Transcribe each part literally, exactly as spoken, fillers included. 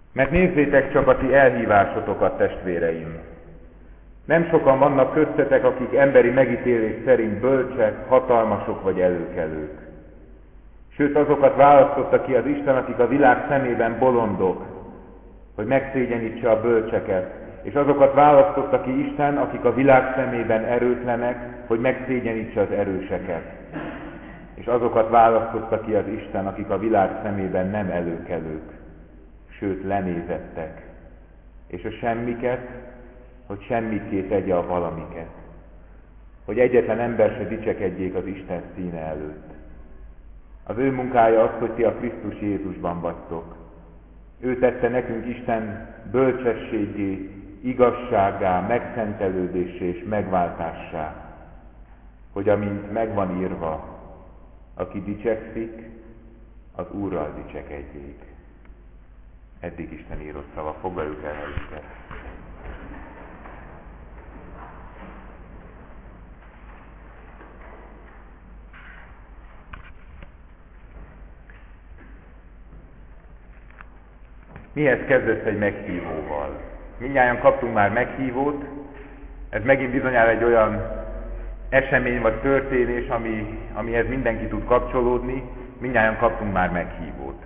Mert nézzétek csak a ti elhívásotokat, testvéreim! Nem sokan vannak köztetek, akik emberi megítélés szerint bölcsek, hatalmasok vagy előkelők. Sőt, azokat választotta ki az Isten, akik a világ szemében bolondok, hogy megszégyenítse a bölcseket, és azokat választotta ki Isten, akik a világ szemében erőtlenek, hogy megszégyenítse az erőseket. És azokat választotta ki az Isten, akik a világ szemében nem előkelők, sőt lenézettek, és a semmiket, hogy semmitté tegye a valamiket, hogy egyetlen ember se dicsekedjék az Isten színe előtt. Az ő munkája az, hogy ti a Krisztus Jézusban vagytok. Ő tette nekünk Isten bölcsességé, igazsággá, megszentelődésé és megváltássá, hogy amint megvan írva, aki dicsekszik, az Úrral dicsekedjék. Eddig Isten írott szava, foglaljuk el helyünket. Mihez kezdesz egy meghívóval? Mindnyájan kaptunk már meghívót, ez megint bizonyára egy olyan esemény vagy történés, ami, amihez mindenki tud kapcsolódni, mindnyájan kaptunk már meghívót.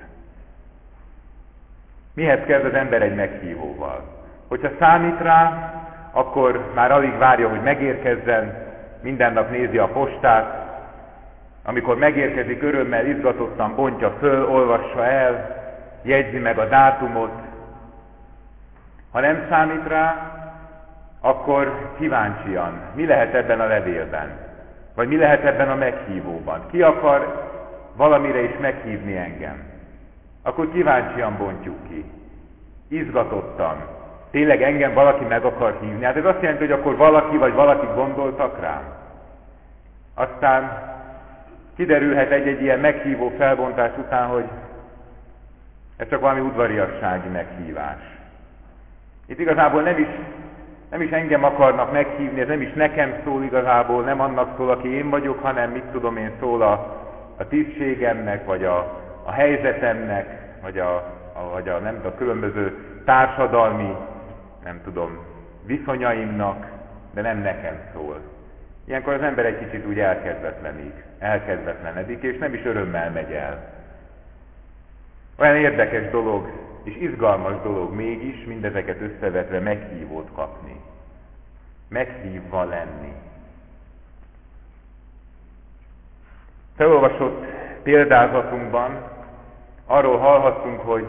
Mihez kezd az ember egy meghívóval? Hogyha számít rá, akkor már alig várja, hogy megérkezzen, minden nap nézi a postát, amikor megérkezik, örömmel, izgatottan bontja föl, olvassa el, jegyzi meg a dátumot. Ha nem számít rá, akkor kíváncsian, mi lehet ebben a levélben? Vagy mi lehet ebben a meghívóban? Ki akar valamire is meghívni engem? Akkor kíváncsian bontjuk ki. Izgatottan. Tényleg engem valaki meg akar hívni? Hát ez azt jelenti, hogy akkor valaki vagy valaki gondoltak rám. Aztán kiderülhet egy-egy ilyen meghívó felbontás után, hogy ez csak valami udvariassági meghívás. Itt igazából nem is, nem is engem akarnak meghívni, ez nem is nekem szól igazából, nem annak szól, aki én vagyok, hanem mit tudom én, szól a, a tisztségemnek, vagy a, a helyzetemnek, vagy a, a, vagy a, nem, a különböző társadalmi, nem tudom, viszonyaimnak, de nem nekem szól. Ilyenkor az ember egy kicsit úgy elkedvetlenik, elkedvetlenedik, és nem is örömmel megy el. Olyan érdekes dolog, és izgalmas dolog mégis mindezeket összevetve meghívót kapni. Meghívva lenni. Felolvasott példázatunkban arról hallhattunk, hogy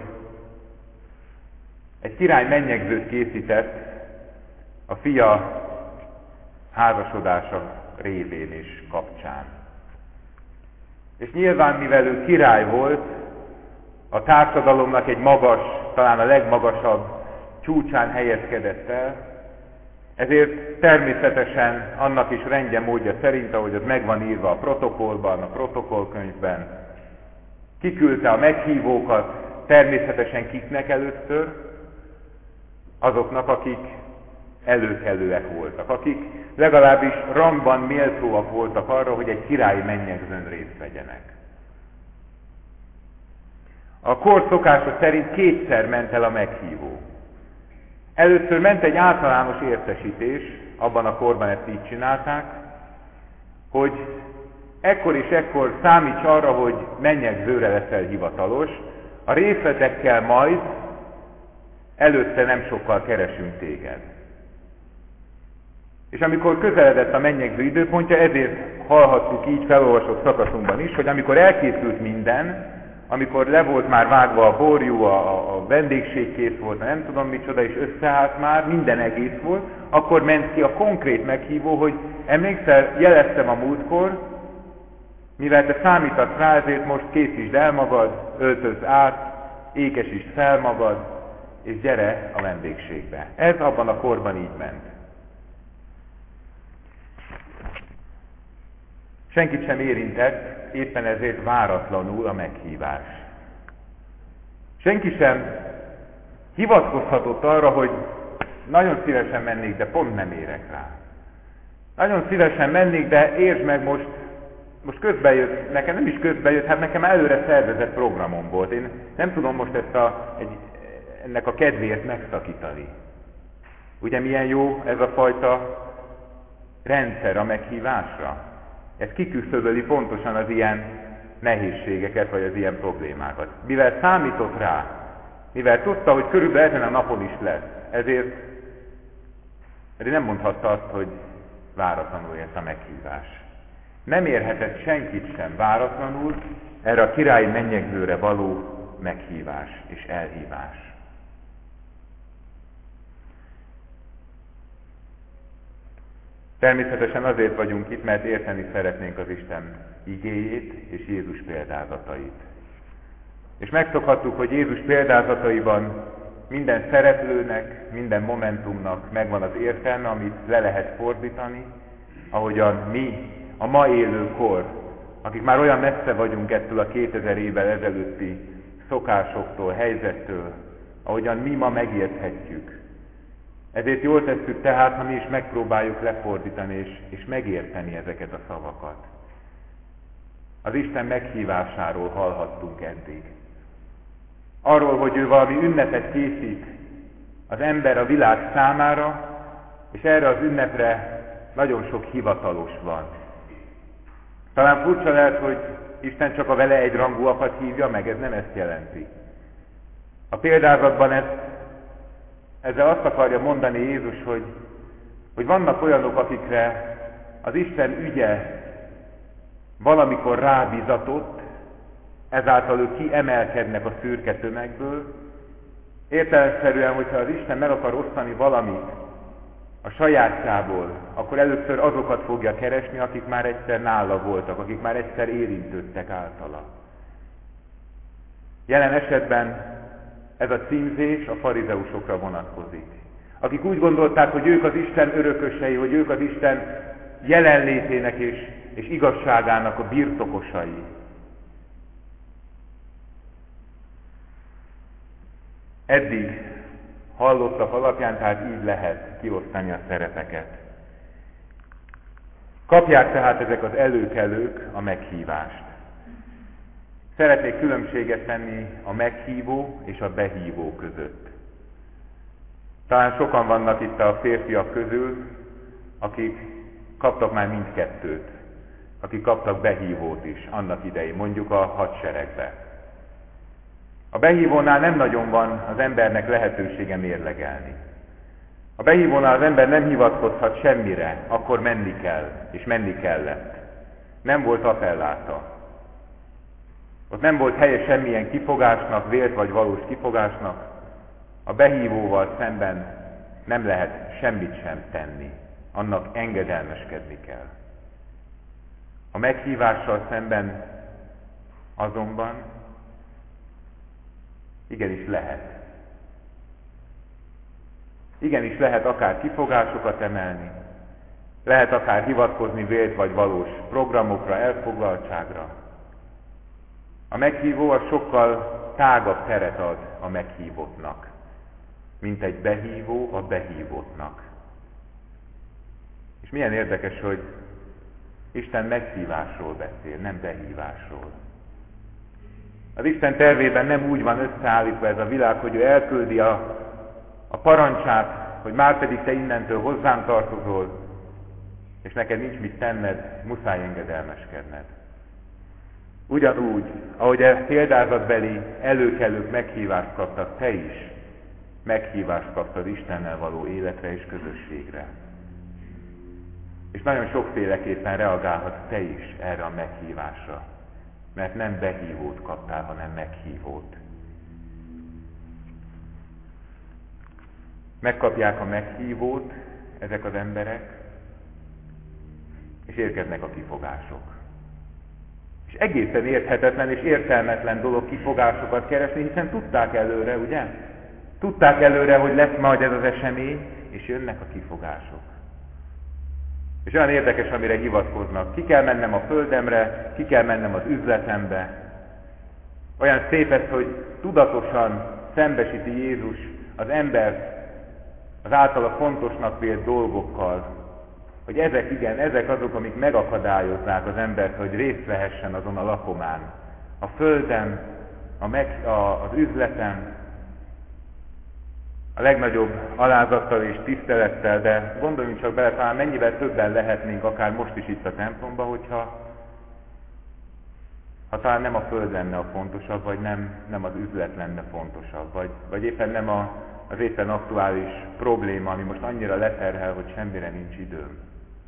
egy király mennyegzőt készített a fia házasodása révén és kapcsán. És nyilván, mivel ő király volt, a társadalomnak egy magas, talán a legmagasabb csúcsán helyezkedett el, ezért természetesen annak is rendje módja szerint, ahogy az megvan írva a protokollban, a protokollkönyvben, kiküldte a meghívókat, természetesen kiknek először? Azoknak, akik előkelőek voltak, akik legalábbis rangban méltóak voltak arra, hogy egy királyi mennyegzőn részt vegyenek. A kor szokása szerint kétszer ment el a meghívó. Először ment egy általános értesítés, abban a korban ezt így csinálták, hogy ekkor és ekkor számíts arra, hogy mennyegzőre leszel hivatalos, a részletekkel majd előtte nem sokkal keresünk téged. És amikor közeledett a mennyegző időpontja, ezért hallhattuk így felolvasott szakaszunkban is, hogy amikor elkészült minden, amikor le volt már vágva a borjú, a, a vendégség kész volt, nem tudom micsoda, és összeállt már, minden egész volt, akkor ment ki a konkrét meghívó, hogy emlékszel, jeleztem a múltkor, mivel te számítasz rá, ezért most készítsd el magad, öltözz át, ékesítsd fel magad, és gyere a vendégségbe. Ez abban a korban így ment. Senkit sem érintett, éppen ezért váratlanul a meghívás. Senki sem hivatkozhatott arra, hogy nagyon szívesen mennék, de pont nem érek rá. Nagyon szívesen mennék, de értsd meg most, most közbejött, nekem nem is közbejött, hát nekem előre szervezett programom volt. Én nem tudom most ezt a, egy, ennek a kedvéért megszakítani. Ugye milyen jó ez a fajta rendszer a meghívásra? Ez kiküszöböli pontosan az ilyen nehézségeket, vagy az ilyen problémákat. Mivel számított rá, mivel tudta, hogy körülbelül ezen a napon is lesz, ezért, ezért nem mondhatta azt, hogy váratlanul ez a meghívás. Nem érhetett senkit sem váratlanul erre a királyi mennyegzőre való meghívás és elhívás. Természetesen azért vagyunk itt, mert érteni szeretnénk az Isten igéjét és Jézus példázatait. És megszokhattuk, hogy Jézus példázataiban minden szereplőnek, minden momentumnak megvan az értelme, amit le lehet fordítani, ahogyan mi, a ma élő kor, akik már olyan messze vagyunk ettől a kétezer évvel ezelőtti szokásoktól, helyzettől, ahogyan mi ma megérthetjük. Ezért jól tesszük tehát, ha mi is megpróbáljuk lefordítani és, és megérteni ezeket a szavakat. Az Isten meghívásáról hallhattunk eddig. Arról, hogy ő valami ünnepet készít az ember a világ számára, és erre az ünnepre nagyon sok hivatalos van. Talán furcsa lehet, hogy Isten csak a vele egyrangúakat hívja meg, ez nem ezt jelenti. A példázatban ez, ezzel azt akarja mondani Jézus, hogy, hogy vannak olyanok, akikre az Isten ügye valamikor rábizatott, ezáltal ők kiemelkednek a szürke tömegből. Értelemszerűen, hogyha az Isten meg akar osztani valamit a sajátjából, akkor először azokat fogja keresni, akik már egyszer nála voltak, akik már egyszer érintődtek általa. Jelen esetben ez a címzés a farizeusokra vonatkozik, akik úgy gondolták, hogy ők az Isten örökösei, hogy ők az Isten jelenlétének és, és igazságának a birtokosai. Eddig hallottak alapján, tehát így lehet kiosztani a szerepeket. Kapják tehát ezek az előkelők a meghívást. Szeretnék különbséget tenni a meghívó és a behívó között. Talán sokan vannak itt a férfiak közül, akik kaptak már mindkettőt, akik kaptak behívót is annak idején, mondjuk a hadseregbe. A behívónál nem nagyon van az embernek lehetősége mérlegelni. A behívónál az ember nem hivatkozhat semmire, akkor menni kell, és menni kellett. Nem volt appelláta. Ott nem volt helye semmilyen kifogásnak, vélt vagy valós kifogásnak. A behívóval szemben nem lehet semmit sem tenni. Annak engedelmeskedni kell. A meghívással szemben azonban igenis lehet. Igenis lehet akár kifogásokat emelni, lehet akár hivatkozni vélt vagy valós programokra, elfoglaltságra. A meghívó az sokkal tágabb teret ad a meghívottnak, mint egy behívó a behívottnak. És milyen érdekes, hogy Isten meghívásról beszél, nem behívásról. Az Isten tervében nem úgy van összeállítva ez a világ, hogy ő elküldi a, a parancsát, hogy már pedig te innentől hozzám tartozol, és neked nincs mit tenned, muszáj engedelmeskedned. Ugyanúgy, ahogy a példázatbeli előkelők meghívást kaptak, te is meghívást kaptad Istennel való életre és közösségre. És nagyon sokféleképpen reagálhatsz te is erre a meghívásra, mert nem behívót kaptál, hanem meghívót. Megkapják a meghívót ezek az emberek, és érkeznek a kifogások. És egészen érthetetlen és értelmetlen dolog kifogásokat keresni, hiszen tudták előre, ugye? Tudták előre, hogy lesz majd ez az esemény, és jönnek a kifogások. És olyan érdekes, amire hivatkoznak. Ki kell mennem a földemre, ki kell mennem az üzletembe. Olyan szép ez, hogy tudatosan szembesíti Jézus az embert az általa fontosnak vélt dolgokkal, hogy ezek igen, ezek azok, amik megakadályozzák az embert, hogy részt vehessen azon a lakomán. A földem, a meg, a, az üzletem, a legnagyobb alázattal és tisztelettel, de gondoljunk csak bele, talán mennyivel többen lehetnénk akár most is itt a templomban, hogyha ha talán nem a föld lenne a fontosabb, vagy nem, nem az üzlet lenne fontosabb, vagy, vagy éppen nem a, az éppen aktuális probléma, ami most annyira leterhel, hogy semmire nincs időm.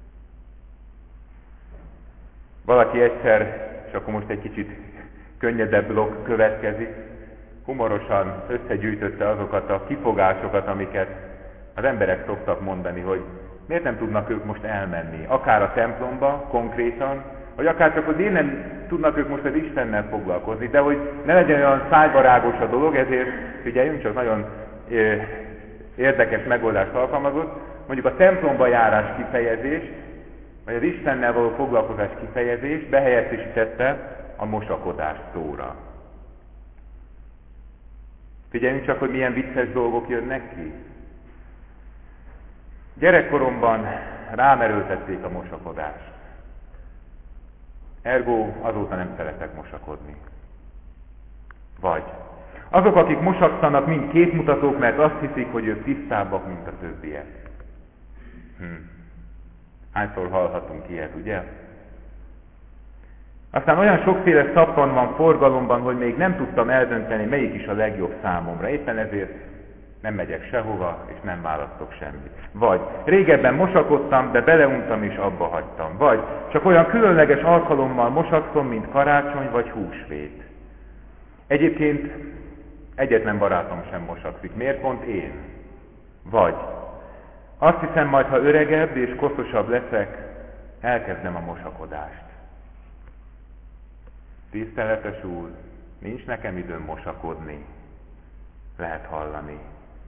Valaki egyszer, és akkor most egy kicsit könnyedebb blokk következik, humorosan összegyűjtötte azokat a kifogásokat, amiket az emberek szoktak mondani, hogy miért nem tudnak ők most elmenni, akár a templomba konkrétan, vagy akár csak, hogy miért nem tudnak ők most az Istennel foglalkozni, de hogy ne legyen olyan szájbarágos a dolog, ezért figyeljünk, csak nagyon érdekes megoldást alkalmazott, mondjuk a templomba járás kifejezést, vagy az Istennel való foglalkozás kifejezést behelyettesítette a mosakodás szóra. Figyeljünk csak, hogy milyen vicces dolgok jönnek ki. Gyerekkoromban rámerőltették a mosakodást. Ergo azóta nem szeretek mosakodni. Vagy azok, akik mosakszanak, mind képmutatók, mert azt hiszik, hogy ők tisztábbak, mint a többiek. Hm. Hányszor hallhatunk ilyet, ugye? Aztán olyan sokféle szappan van forgalomban, hogy még nem tudtam eldönteni, melyik is a legjobb számomra. Éppen ezért nem megyek sehova, és nem választok semmit. Vagy régebben mosakodtam, de beleuntam és abba hagytam. Vagy csak olyan különleges alkalommal mosakszom, mint karácsony vagy húsvét. Egyébként egyetlen barátom sem mosakszik. Miért pont én? Vagy azt hiszem, majd ha öregebb és koszosabb leszek, elkezdem a mosakodást. Tiszteletes Úr, nincs nekem időm mosakodni. Lehet hallani.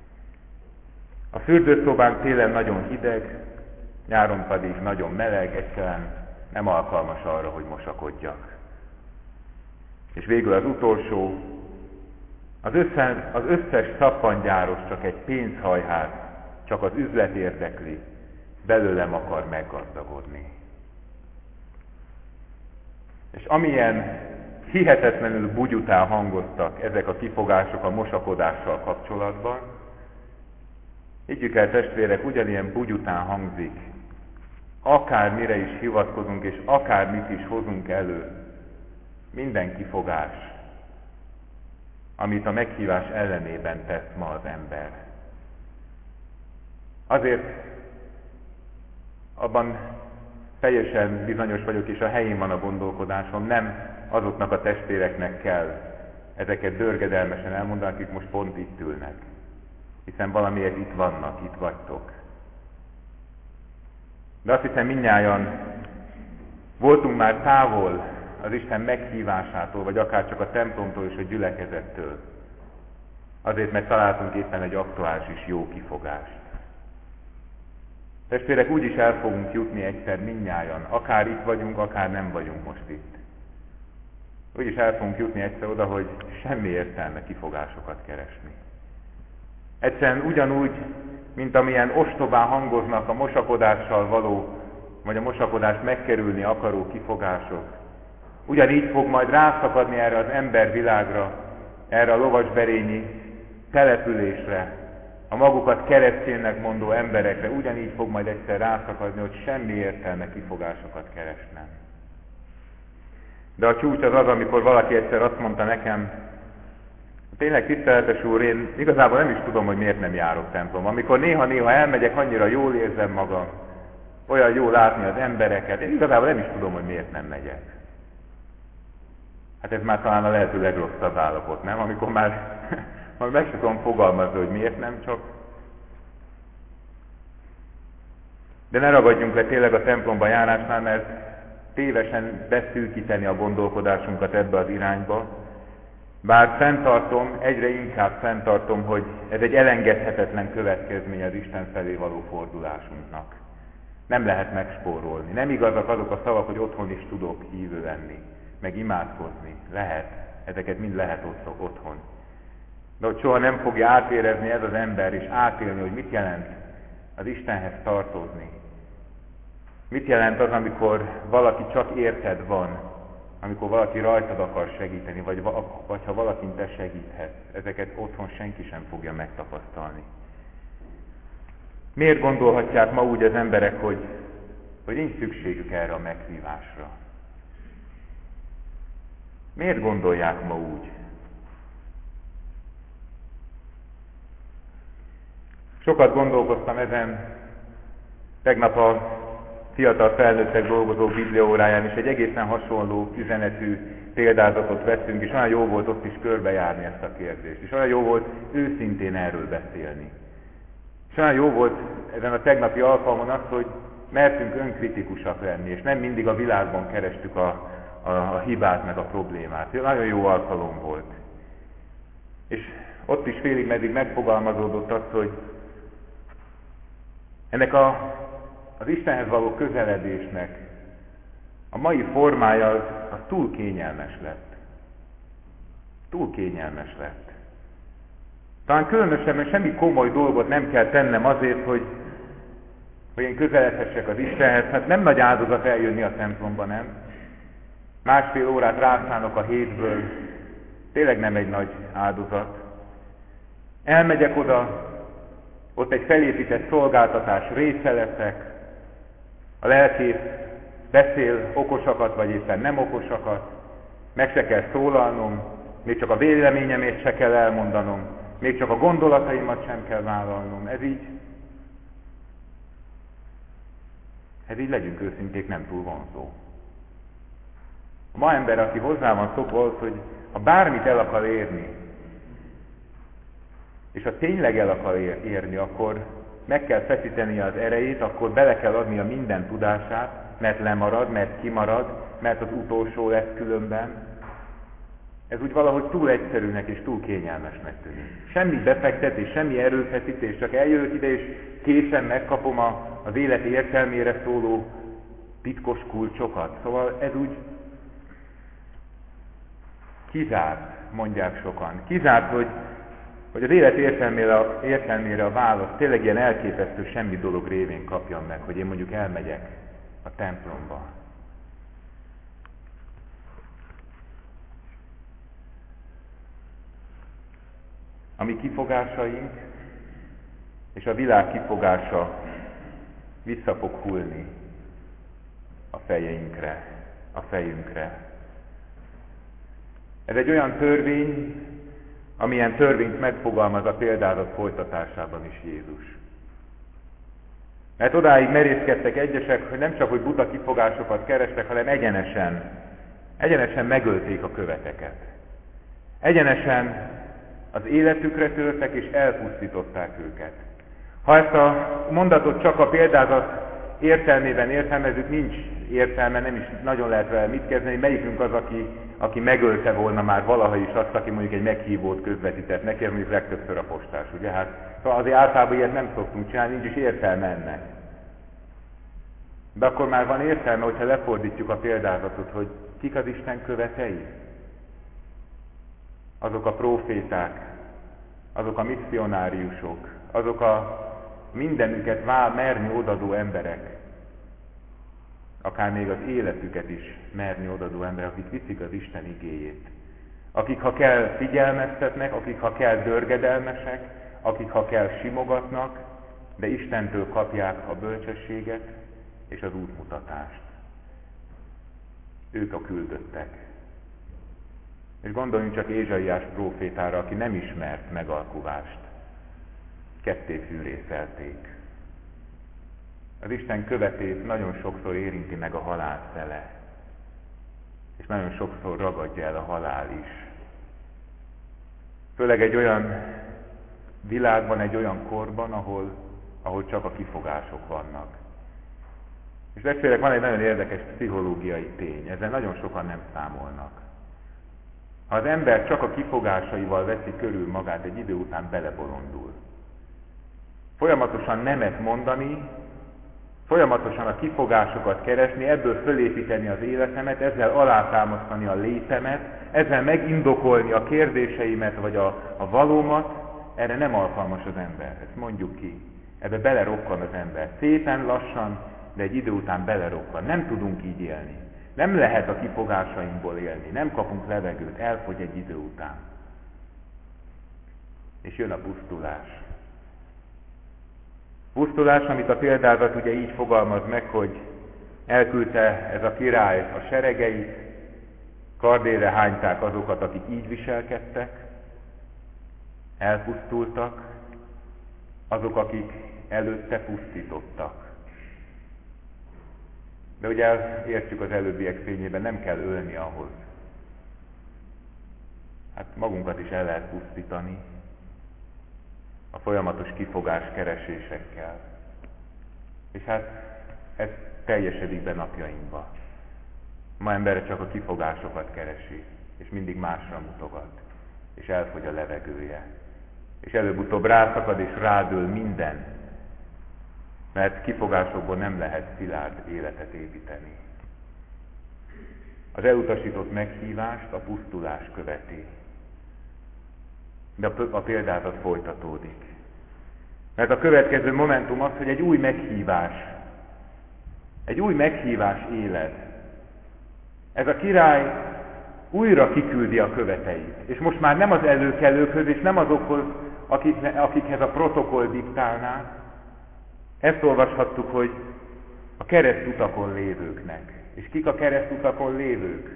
A fürdőszobánk télen nagyon hideg, nyáron pedig nagyon meleg, egyszerűen nem alkalmas arra, hogy mosakodjak. És végül az utolsó, az összes, az összes szappangyáros csak egy pénzhajhát, csak az üzlet érdekli, belőlem akar meggazdagodni. És amilyen hihetetlenül bugyután hangoztak ezek a kifogások a mosakodással kapcsolatban, higgyük el, testvérek, ugyanilyen bugyután hangzik, akármire is hivatkozunk, és akármit is hozunk elő, minden kifogás, amit a meghívás ellenében tesz ma az ember. Azért abban teljesen bizonyos vagyok, és a helyén van a gondolkodásom, nem azoknak a testvéreknek kell ezeket dörgedelmesen elmondani, akik most pont itt ülnek. Hiszen valamiért itt vannak, itt vagytok. De azt hiszem, mindnyájan voltunk már távol az Isten meghívásától, vagy akár csak a templomtól és a gyülekezettől. Azért, mert találtunk éppen egy aktuális és jó kifogást. Testvérek, úgy is el fogunk jutni egyszer mindnyájan, akár itt vagyunk, akár nem vagyunk most itt. Úgy is el fogunk jutni egyszer oda, hogy semmi értelme kifogásokat keresni. Egyszerűen ugyanúgy, mint amilyen ostobán hangoznak a mosakodással való, vagy a mosakodást megkerülni akaró kifogások, ugyanígy fog majd rászakadni erre az embervilágra, erre a lovasberényi településre, a magukat kereszténynek mondó emberekre, ugyanígy fog majd egyszer rászakadni, hogy semmi értelme kifogásokat keresnem. De a csúcs az az, amikor valaki egyszer azt mondta nekem, tényleg tiszteletes Úr, én igazából nem is tudom, hogy miért nem járok templomba. Amikor néha-néha elmegyek, annyira jól érzem magam, olyan jó látni az embereket, én igazából nem is tudom, hogy miért nem megyek. Hát ez már talán a lehető legrosszabb állapot, nem? Amikor már, már meg sem tudom fogalmazni, hogy miért nem csak. De ne ragadjunk le tényleg a templomba járásnál, mert tévesen beszűkíteni a gondolkodásunkat ebbe az irányba. Bár fenntartom, egyre inkább fenntartom, hogy ez egy elengedhetetlen következmény az Isten felé való fordulásunknak. Nem lehet megspórolni. Nem igazak azok a szavak, hogy otthon is tudok hívő lenni, meg imádkozni. Lehet. Ezeket mind lehet otthon. De hogy soha nem fogja átérezni ez az ember, és átélni, hogy mit jelent az Istenhez tartozni. Mit jelent az, amikor valaki csak érted van, amikor valaki rajtad akar segíteni, vagy, vagy ha valakin te segíthetsz. Ezeket otthon senki sem fogja megtapasztalni. Miért gondolhatják ma úgy az emberek, hogy, hogy nincs szükségük erre a meghívásra? Miért gondolják ma úgy? Sokat gondolkoztam ezen, tegnap a fiatal felnőttek dolgozó bibliaóráján is egy egészen hasonló üzenetű példázatot vettünk, és olyan jó volt ott is körbejárni ezt a kérdést, és olyan jó volt őszintén erről beszélni. És olyan jó volt ezen a tegnapi alkalmon az, hogy mertünk önkritikusak lenni, és nem mindig a világban kerestük a, a, a hibát meg a problémát. Nagyon jó alkalom volt. És ott is félig meddig megfogalmazódott az, hogy ennek a, az Istenhez való közeledésnek a mai formája az, az túl kényelmes lett. Túl kényelmes lett. Talán különösebben semmi komoly dolgot nem kell tennem azért, hogy, hogy én közeledhessek az Istenhez. Hát nem nagy áldozat eljönni a templomba, nem? Másfél órát rászánok a hétből, tényleg nem egy nagy áldozat. Elmegyek oda, ott egy felépített szolgáltatás része leszek, a lelkész beszél okosakat, vagy éppen nem okosakat, meg se kell szólalnom, még csak a véleményemét se kell elmondanom, még csak a gondolataimat sem kell vállalnom. Ez így, ez így legyünk őszinték, nem túl vonzó. A ma ember, aki hozzá van szokva az, hogy ha bármit el akar érni, és ha tényleg el akar érni, akkor meg kell feszíteni az erejét, akkor bele kell adnia minden tudását, mert lemarad, mert kimarad, mert az utolsó lesz különben. Ez úgy valahogy túl egyszerűnek és túl kényelmesnek tűnik. Semmi befektetés, semmi erőfeszítés, csak eljövök ide és készen megkapom a, az élet értelmére szóló titkos kulcsokat. Szóval ez úgy kizárt, mondják sokan. Kizárt, hogy hogy az élet értelmére, értelmére a választ tényleg ilyen elképesztő semmi dolog révén kapjam meg, hogy én mondjuk elmegyek a templomba. A mi kifogásaink és a világ kifogása vissza fog hullni a fejeinkre, a fejünkre. Ez egy olyan törvény, amilyen törvényt megfogalmaz a példázat folytatásában is Jézus. Mert odáig merészkedtek egyesek, hogy nem csak, hogy buta kifogásokat kerestek, hanem egyenesen, egyenesen megölték a követeket. Egyenesen az életükre törtek és elpusztították őket. Ha ezt a mondatot csak a példázat értelmében értelmezzük, nincs értelme, nem is nagyon lehet vele mit kezdeni, melyikünk az, aki, aki megölte volna már valaha is azt, aki mondjuk egy meghívót közvetített neki, ez mondjuk legtöbbször a postás, ugye? Hát, szóval azért általában ilyet nem szoktunk csinálni, nincs is értelme ennek. De akkor már van értelme, hogyha lefordítjuk a példázatot, hogy kik az Isten követei? Azok a próféták, azok a misszionáriusok, azok a mindenüket vál merni odadó emberek, akár még az életüket is merni odadó emberek, akik viszik az Isten igéjét. Akik, ha kell, figyelmeztetnek, akik, ha kell, dörgedelmesek, akik, ha kell, simogatnak, de Istentől kapják a bölcsességet és az útmutatást. Ők a küldöttek. És gondoljunk csak Ézsaiás prófétára, aki nem ismert megalkuvást. Ketté fűrészelték. Az Isten követét nagyon sokszor érinti meg a halál szele, és nagyon sokszor ragadja el a halál is. Főleg egy olyan világban, egy olyan korban, ahol, ahol csak a kifogások vannak. És testvérek, van egy nagyon érdekes pszichológiai tény, ezzel nagyon sokan nem számolnak. Ha az ember csak a kifogásaival veszi körül magát, egy idő után belebolondul. Folyamatosan nemet mondani, folyamatosan a kifogásokat keresni, ebből fölépíteni az életemet, ezzel alátámasztani a létemet, ezzel megindokolni a kérdéseimet vagy a, a valómat, erre nem alkalmas az ember, ezt mondjuk ki. Ebbe belerokkan az ember. Szépen, lassan, de egy idő után belerokkan. Nem tudunk így élni. Nem lehet a kifogásainkból élni. Nem kapunk levegőt, elfogy egy idő után. És jön a pusztulás. Pusztulás, amit a példázat ugye így fogalmaz meg, hogy elküldte ez a király a seregeit, kardérre hányták azokat, akik így viselkedtek, elpusztultak, azok, akik előtte pusztítottak. De ugye értjük az előbbiek fényében, nem kell ölni ahhoz. Hát magunkat is el lehet pusztítani a folyamatos kifogás keresésekkel. És hát ez teljesedik be napjainkba. Ma embere csak a kifogásokat keresi, és mindig másra mutogat, és elfogy a levegője. És előbb-utóbb rászakad és rádől minden, mert kifogásokból nem lehet szilárd életet építeni. Az elutasított meghívást a pusztulás követi. De a példázat folytatódik. Mert a következő momentum az, hogy egy új meghívás, egy új meghívás éled. Ez a király újra kiküldi a követeit. És most már nem az előkelőkhöz, és nem azokhoz, akik, akikhez a protokoll diktálná. Ezt olvashattuk, hogy a keresztutakon lévőknek. És kik a keresztutakon lévők?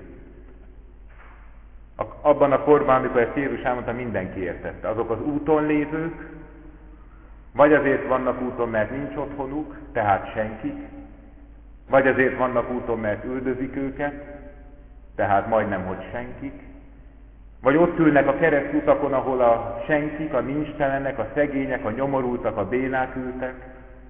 Abban a korban, amikor ezt Jézus elmondta, mindenki értette. Azok az úton lévők, vagy azért vannak úton, mert nincs otthonuk, tehát senkik, vagy azért vannak úton, mert üldözik őket, tehát majdnem, hogy senkik, vagy ott ülnek a keresztutakon, ahol a senkik, a nincstelenek, a szegények, a nyomorultak, a bénák ültek.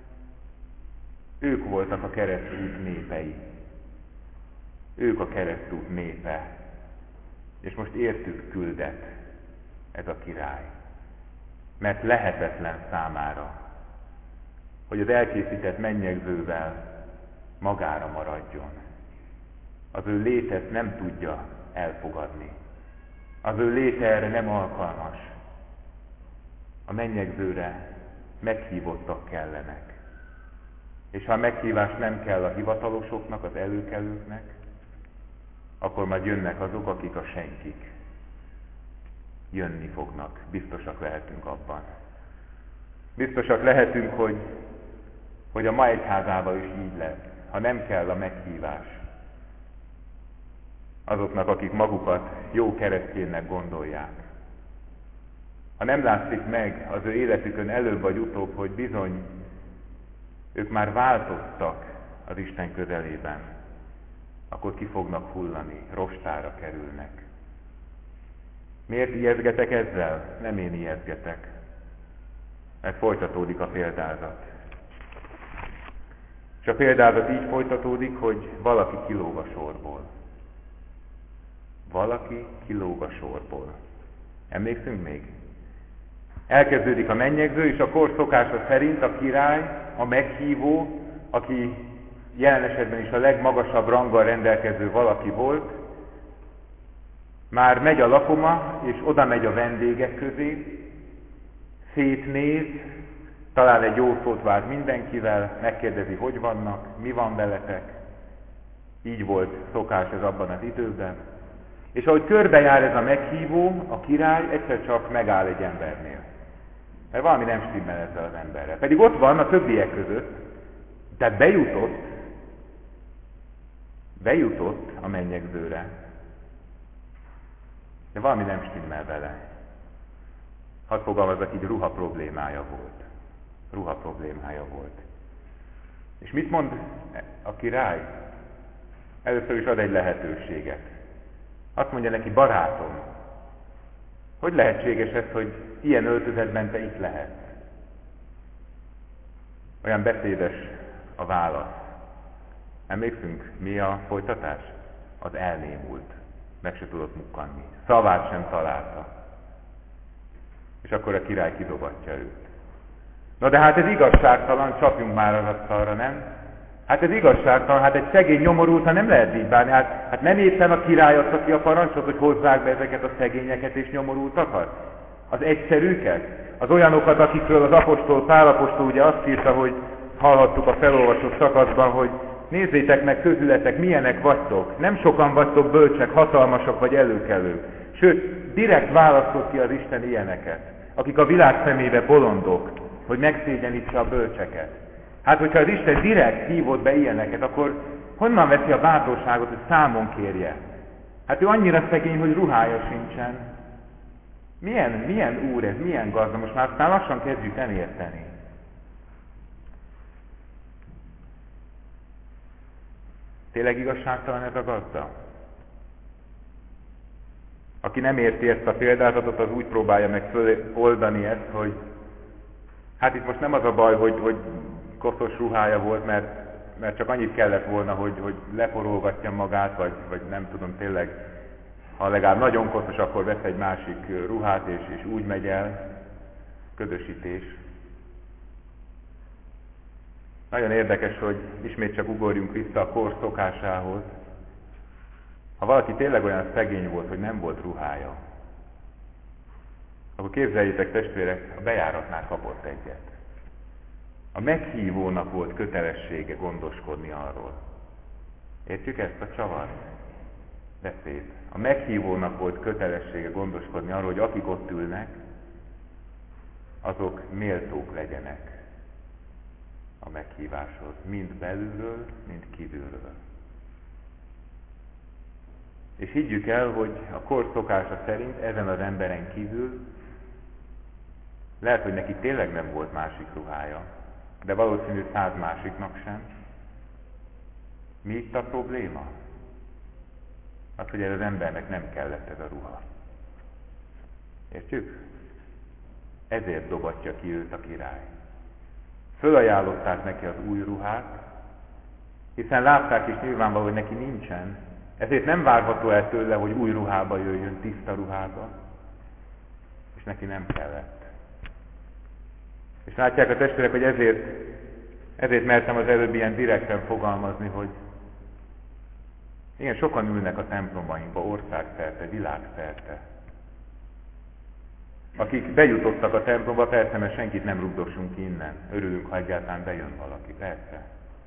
Ők voltak a keresztút népei. Ők a keresztút népe. És most értük küldet ez a király. Mert lehetetlen számára, hogy az elkészített mennyegzővel magára maradjon. Az ő létet nem tudja elfogadni. Az ő léte erre nem alkalmas. A mennyegzőre meghívottak kellenek. És ha a meghívás nem kell a hivatalosoknak, az előkelőknek, akkor majd jönnek azok, akik a senkik. Jönni fognak. Biztosak lehetünk abban. Biztosak lehetünk, hogy, hogy a ma egyházában is így lesz. Ha nem kell a meghívás azoknak, akik magukat jó kereszténynek gondolják. Ha nem látszik meg az ő életükön előbb vagy utóbb, hogy bizony ők már változtak az Isten közelében, akkor ki fognak hullani, rostára kerülnek. Miért ijeszgetek ezzel? Nem én ijeszgetek. Mert folytatódik a példázat. És a példázat így folytatódik, hogy valaki kilóg a sorból. Valaki kilóg a sorból. Emlékszünk még? Elkezdődik a mennyegző, és a kor szokása szerint a király, a meghívó, aki jelen esetben is a legmagasabb ranggal rendelkező valaki volt, már megy a lakoma, és oda megy a vendégek közé, szétnéz, talán egy jó szót vált mindenkivel, megkérdezi, hogy vannak, mi van veletek. Így volt szokás ez abban az időben. És ahogy körbejár ez a meghívó, a király egyszer csak megáll egy embernél. Mert valami nem stimmel ezzel az emberrel. Pedig ott van a többiek között, tehát bejutott, bejutott a mennyegzőre. De valami nem stimmel vele. Hadd fogalmazzak így, ruha problémája volt. Ruha problémája volt. És mit mond a király? Először is ad egy lehetőséget. Azt mondja neki, barátom, hogy lehetséges ez, hogy ilyen öltözetben te itt lehetsz? Olyan beszédes a válasz. Emlékszünk, mi a folytatás? Az elnémult. Meg se tudott mukkanni. Szavát sem találta. És akkor a király kidobatja őt. Na de hát ez igazságtalan, csapjunk már az asztalra, nem? Hát ez igazságtalan, hát egy szegény nyomorult, ha nem lehet így bánni. Hát, hát nem éppen a király adta ki a parancsot, hogy hozzák be ezeket a szegényeket és nyomorultakat? Az egyszerűket? Az olyanokat, akikről az apostol, Pál apostol ugye azt írta, hogy hallhattuk a felolvasott szakaszban, hogy nézzétek meg közületek, milyenek vagytok. Nem sokan vagytok bölcsek, hatalmasok vagy előkelők. Sőt, direkt választott ki az Isten ilyeneket, akik a világ szemébe bolondok, hogy megszégyenítse a bölcseket. Hát, hogyha az Isten direkt hívott be ilyeneket, akkor honnan veszi a bátorságot, hogy számon kérje? Hát ő annyira szegény, hogy ruhája sincsen. Milyen, milyen úr ez, milyen gazda? Most már aztán lassan kezdjük elérteni. Tényleg igazságtalan ez a gazda? Aki nem érti ezt a példázatot, az úgy próbálja meg föloldani ezt, hogy hát itt most nem az a baj, hogy, hogy koszos ruhája volt, mert, mert csak annyit kellett volna, hogy, hogy leporolgatja magát, vagy, vagy nem tudom, tényleg, ha legalább nagyon koszos, akkor vesz egy másik ruhát, és, és úgy megy el. Ködösítés. Nagyon érdekes, hogy ismét csak ugorjunk vissza a kor szokásához. Ha valaki tényleg olyan szegény volt, hogy nem volt ruhája, akkor képzeljétek, testvérek, a bejáratnál kapott egyet. A meghívónak volt kötelessége gondoskodni arról. Értjük ezt a csavart? De szép. A meghívónak volt kötelessége gondoskodni arról, hogy akik ott ülnek, azok méltók legyenek a meghíváshoz, mind belülről, mind kívülről. És higgyük el, hogy a kor szokása szerint ezen az emberen kívül lehet, hogy neki tényleg nem volt másik ruhája, de valószínű száz másiknak sem. Mi itt a probléma? Az, hogy ez az embernek nem kellett ez a ruha. Értjük? Ezért dobatja ki őt a király. Fölajánlották neki az új ruhát, hiszen látták is nyilvánvaló, hogy neki nincsen, ezért nem várható el tőle, hogy új ruhába jöjjön, tiszta ruhába, és neki nem kellett. És látják a testvérek, hogy ezért, ezért mertem az előbb ilyen direkten fogalmazni, hogy igen, sokan ülnek a templomainkba, országszerte, világszerte. Akik bejutottak a templomba, persze, mert senkit nem rugdossunk innen. Örülünk, ha egyáltalán bejön valaki, persze.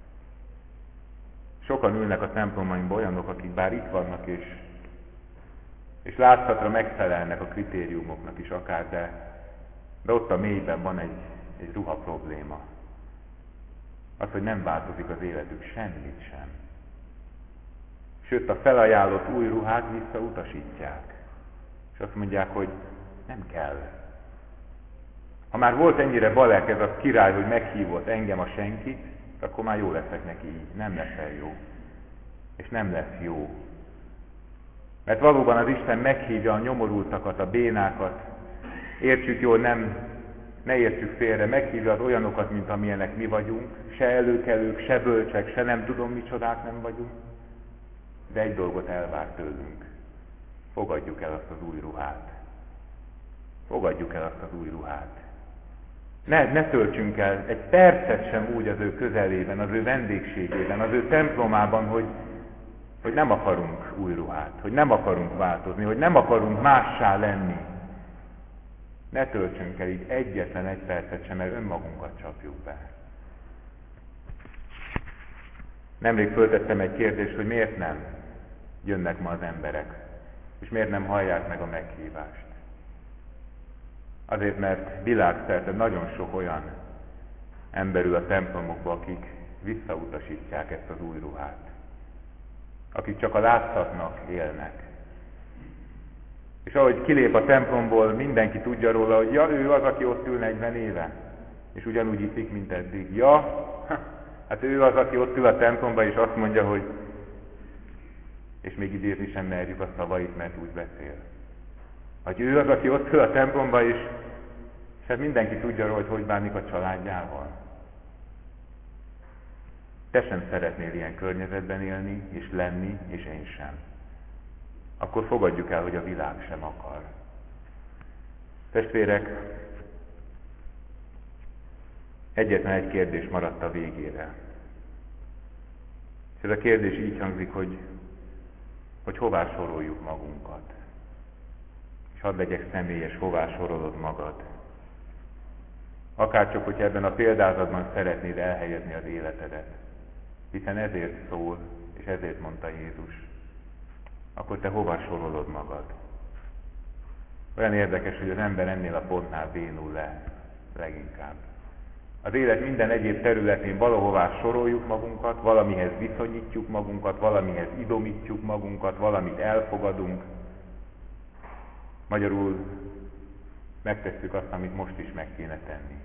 Sokan ülnek a templomainkba olyanok, akik bár itt vannak, és, és látszatra megfelelnek a kritériumoknak is akár, de, de ott a mélyben van egy, egy ruha probléma. Az, hogy nem változik az életük semmit sem. Sőt, a felajánlott új ruhát visszautasítják. És azt mondják, hogy nem kell. Ha már volt ennyire balek ez a király, hogy meghívott engem a senkit, akkor már jó leszek neki így. Nem leszel jó. És nem lesz jó. Mert valóban az Isten meghívja a nyomorultakat, a bénákat. Értsük jól, nem, ne értsük félre, meghívja az olyanokat, mint amilyenek mi vagyunk. Se előkelők, se bölcsek, se nem tudom micsodák nem vagyunk. De egy dolgot elvár tőlünk. Fogadjuk el azt az új ruhát. Fogadjuk el azt az új ruhát. Ne, ne töltsünk el egy percet sem úgy az ő közelében, az ő vendégségében, az ő templomában, hogy, hogy nem akarunk új ruhát, hogy nem akarunk változni, hogy nem akarunk mássá lenni. Ne töltsünk el így egyetlen egy percet sem, mert önmagunkat csapjuk be. Nemrég föltettem egy kérdést, hogy miért nem jönnek ma az emberek, és miért nem hallják meg a meghívást. Azért, mert világszerte nagyon sok olyan ember ül a templomokba, akik visszautasítják ezt az új ruhát. Akik csak a látszatnak élnek. És ahogy kilép a templomból, mindenki tudja róla, hogy ja, ő az, aki ott ül negyven éve. És ugyanúgy iszik, mint eddig. Ja, hát ő az, aki ott ül a templomba, és azt mondja, hogy és még idézni sem merjük a szavait, mert úgy beszél. Hogy ő az, aki ott ül a templomba, és, és hát mindenki tudja róla, hogy hogy bánik a családjával. Te sem szeretnél ilyen környezetben élni, és lenni, és én sem. Akkor fogadjuk el, hogy a világ sem akar. Testvérek, egyetlen egy kérdés maradt a végére. És ez a kérdés így hangzik, hogy, hogy hová soroljuk magunkat. És hadd legyek személyes, hová sorolod magad. Akárcsak, hogy ebben a példázatban szeretnéd elhelyezni az életedet. Hiszen ezért szól, és ezért mondta Jézus. Akkor te hova sorolod magad? Olyan érdekes, hogy az ember ennél a pontnál bénul le leginkább. az élet minden egyéb területén valahová soroljuk magunkat, valamihez viszonyítjuk magunkat, valamihez idomítjuk magunkat, valamit elfogadunk. Magyarul megtesszük azt, amit most is meg kéne tenni.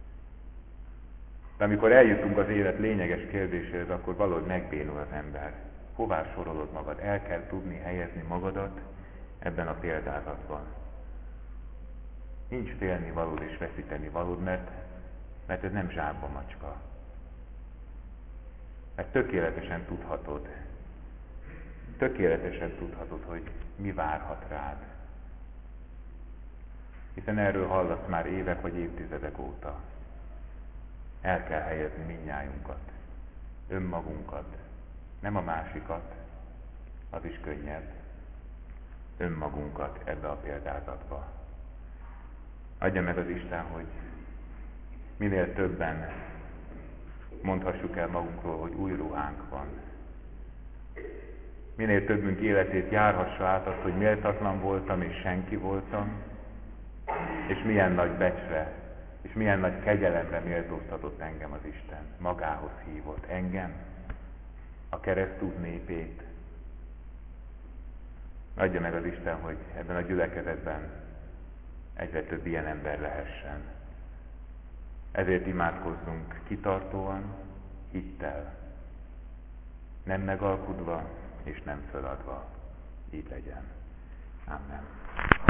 De amikor eljutunk az élet lényeges kérdéséhez, akkor valahogy megbénul az ember. Hová sorolod magad? El kell tudni helyezni magadat ebben a példázatban. Nincs félni valód és veszíteni valód, mert, mert ez nem zsákba macska. Mert tökéletesen tudhatod, tökéletesen tudhatod, hogy mi várhat rád. Hiszen erről hallasz már évek vagy évtizedek óta. El kell helyezni mindnyájunkat, önmagunkat, nem a másikat, az is könnyebb, önmagunkat ebbe a példázatba. Adja meg az Isten, hogy minél többen mondhassuk el magunkról, hogy új ruhánk van. Minél többünk életét járhassa át azt, hogy méltatlan voltam és senki voltam, és milyen nagy becsre, és milyen nagy kegyelemre méltóztatott engem az Isten. Magához hívott engem, a keresztút népét. Adja meg az Isten, hogy ebben a gyülekezetben egyre több ilyen ember lehessen. Ezért imádkozzunk kitartóan, hittel, nem megalkudva és nem föladva. Így legyen. Amen.